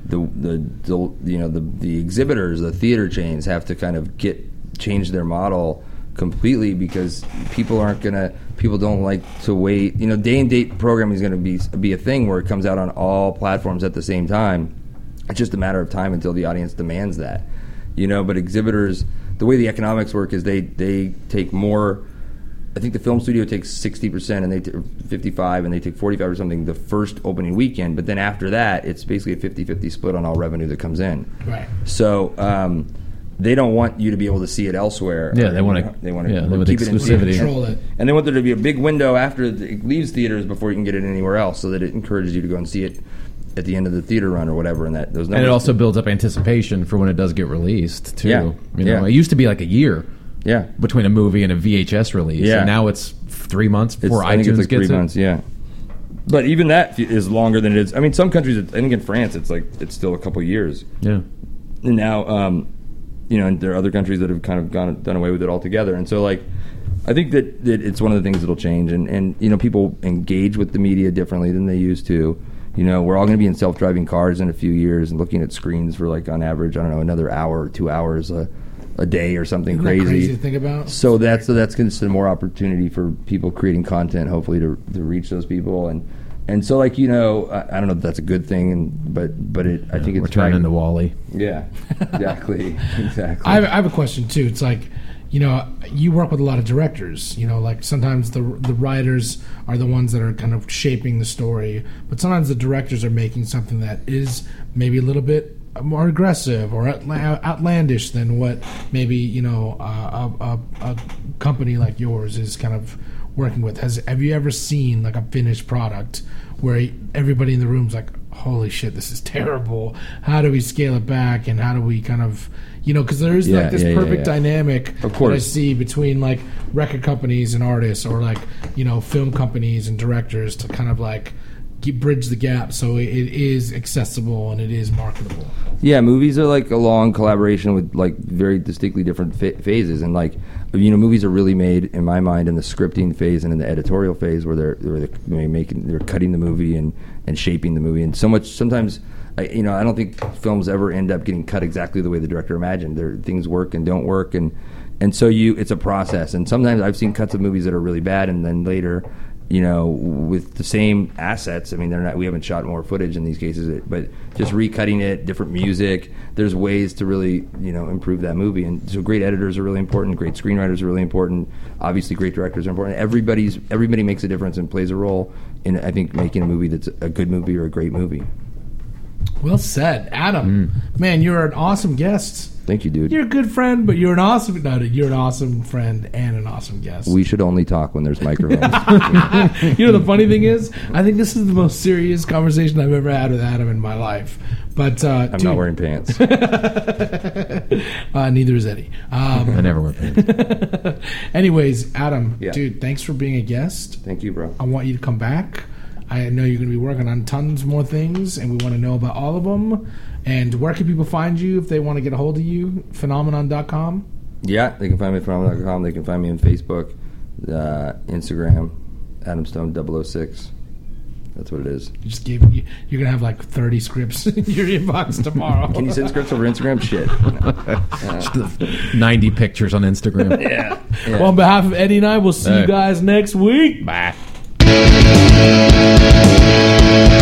exhibitors, the theater chains have to kind of change their model completely, because people don't like to wait. You know, day and date programming is going to be a thing where it comes out on all platforms at the same time. It's just a matter of time until the audience demands that. You know, but exhibitors, the way the economics work is they take more. I think the film studio takes 60% and they 55%, and they take 45% or something the first opening weekend. But then after that, it's basically a 50-50 split on all revenue that comes in. Right. So they don't want you to be able to see it elsewhere. Yeah, they want to keep exclusivity. Control it. And they want there to be a big window after it leaves theaters before you can get it anywhere else, so that it encourages you to go and see it at the end of the theater run or whatever, and those numbers. And it also builds up anticipation for when it does get released too. Yeah. You know, it used to be like a year between a movie and a VHS release. Yeah. And now it's 3 months before I think iTunes it's like gets 3 it. months, yeah. But even that is longer than it is. I mean, some countries, I think in France, it's still a couple years. Yeah. And now, you know, and there are other countries that have kind of done away with it altogether. And so, like, I think that it's one of the things that'll change. And you know, people engage with the media differently than they used to. You know, we're all going to be in self-driving cars in a few years and looking at screens for, like, on average, I don't know, another hour or 2 hours a day or something. Isn't that crazy to think about? So that's just more opportunity for people creating content, hopefully to reach those people. And so, like, you know, I don't know if that's a good thing, but I think it's we're turning into Wall-E. Yeah, exactly. I have a question too. It's like, you know, you work with a lot of directors. You know, like sometimes the writers are the ones that are kind of shaping the story, but sometimes the directors are making something that is maybe a little bit more aggressive or outlandish than what maybe, you know, a company like yours is kind of working with. Have you ever seen like a finished product where everybody in the room's like, holy shit, this is terrible, how do we scale it back, and how do we kind of, you know, because there is like this perfect dynamic of course that I see between like record companies and artists, or like, you know, film companies and directors, to kind of like bridge the gap so it is accessible and it is marketable. Yeah, movies are like a long collaboration with like very distinctly different phases, and like movies are really made in my mind in the scripting phase and in the editorial phase where they're cutting the movie and shaping the movie, and sometimes. I don't think films ever end up getting cut exactly the way the director imagined. Things work and don't work, and so it's a process. And sometimes I've seen cuts of movies that are really bad, and then later, with the same assets. I mean, we haven't shot more footage in these cases, but just recutting it, different music. There's ways to really improve that movie, and so great editors are really important. Great screenwriters are really important. Obviously, great directors are important. Everybody makes a difference and plays a role in, I think, making a movie that's a good movie or a great movie. Well said, Adam. Man, you're an awesome guest. Thank you, dude. You're a good friend, but you're an awesome friend and an awesome guest. We should only talk when there's microphones. The funny thing is, I think this is the most serious conversation I've ever had with Adam in my life. But I'm not wearing pants. Neither is Eddie. I never wear pants. Anyways, Adam, Yeah. dude, thanks for being a guest. Thank you, bro. I want you to come back. I know you're going to be working on tons more things, and we want to know about all of them. And where can people find you if they want to get a hold of you? Phenomenon.com? Yeah, they can find me at phenomenon.com. They can find me on Facebook, Instagram, Adam Stone 006. That's what it is. You're going to have like 30 scripts in your inbox tomorrow. Can you send scripts over Instagram? Shit. 90 pictures on Instagram. Yeah. Well, on behalf of Eddie and I, we'll see you guys next week. Bye.